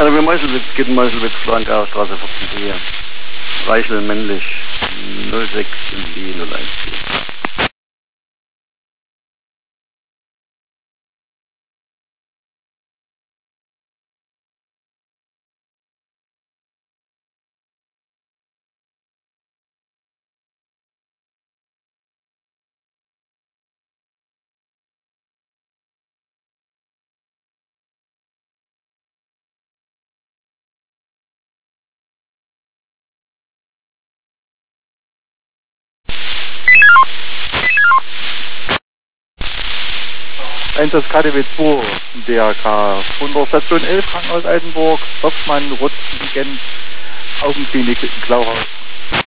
RW Meuselwitz, geht in Meuselwitz, Flankauer Straße 14 Reichel männlich, 06 in B 014. Einsatz KDW 2, DRK, Station 11, Krankenhaus Altenburg, Hopfmann, Rutz, Gent, Augenklinik in Klauhaus.